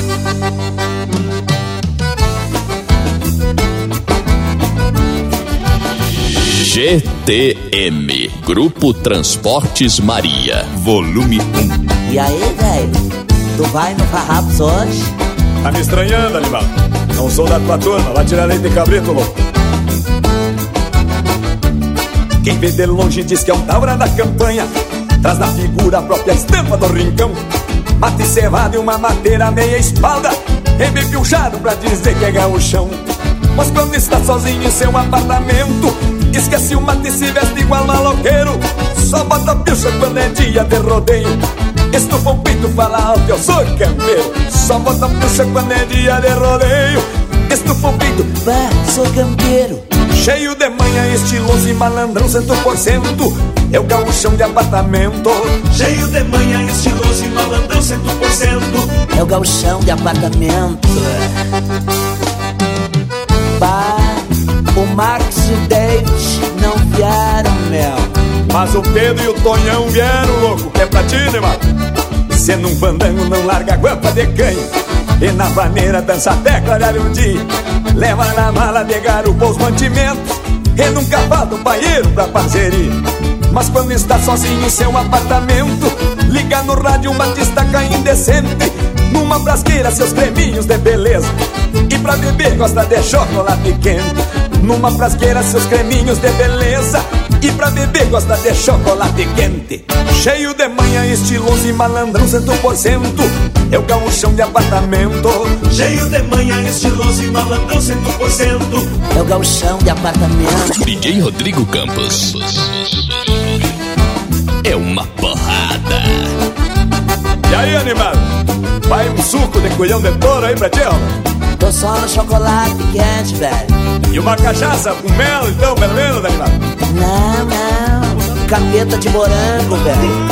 GTM, Grupo Transportes Maria, volume 1. E aí, velho? Tu vai no Farrapos hoje? Tá me estranhando, animal? Não sou da tua turma, vai tirar leite de cabrito, louco. Quem vê de longe diz que é um taura da campanha, traz na figura a própria estampa do rincão. Mate cevado e uma mateira meia espalda, embepiuchado pra dizer que é gaúchão. Mas quando está sozinho em seu apartamento, esquece o mate e se veste igual maloqueiro. Só bota pilcha quando é dia de rodeio, estufa o peito, fala alto, eu sou campeiro. Só bota pilcha quando é dia de rodeio, estufa o peito, bah, sou campeiro. Cheio de manha, estiloso e malandrão 100%, é o gaúchão de apartamento. Cheio de manha, estiloso e malandrão 100%, é o gaúchão de apartamento. Bah, o Marcos e o David não vieram, meu. Mas o Pedro e o Tonhão vieram, louco, que é pra ti, né, mano? Cê num fandango não larga a guampa de canho, e na vaneira dança até clarear o dia. Leva na mala de garupa os mantimentos, e num cavalo banheiro pra parceria. Mas quando está sozinho em seu apartamento, liga no rádio uma destaca indecente, numa frasqueira seus creminhos de beleza, e pra beber gosta de chocolate quente. Numa frasqueira seus creminhos de beleza, e pra beber gosta de chocolate quente. Cheio de manha, estiloso e malandrão 100%, é o gaúchão de apartamento. Cheio de manha, estiloso e malandrão 100%, é o gaúchão de apartamento. DJ Rodrigo Campos, é uma porrada. E aí, animado? Vai um suco de colhão de touro aí pra ti, ó? Tô só no chocolate quente, velho. E uma cachaça com mel, então, pelo menos, animado? Não, não, capeta de morango, velho.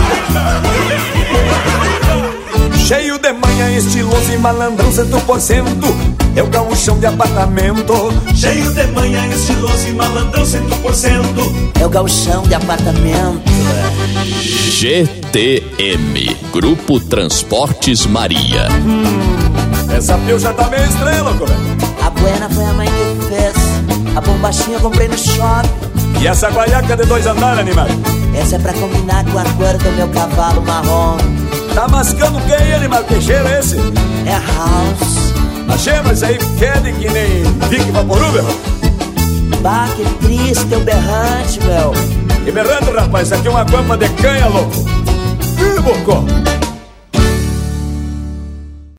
Cheio de manha, estiloso e malandrão 100%, é o gaúchão de apartamento. Cheio de manha, estiloso e malandrão 100%, é o gaúchão de apartamento. GTM, Grupo Transportes Maria. Essa pio já tá meio estranha, louco, velho. A buena foi a mãe que fez, a bombachinha eu comprei no shopping. E essa guaiaca de 2 andares, animado? Essa é pra combinar com a cor do meu cavalo marrom. Tá mascando o que aí, animado? Que cheiro é esse? É house. Achei, mas aí fede que nem Vic Vaporub, meu. Bah, que triste, teu berrante, meu. E berrando, rapaz, isso aqui é uma guampa de canha, louco. Ih, bocó.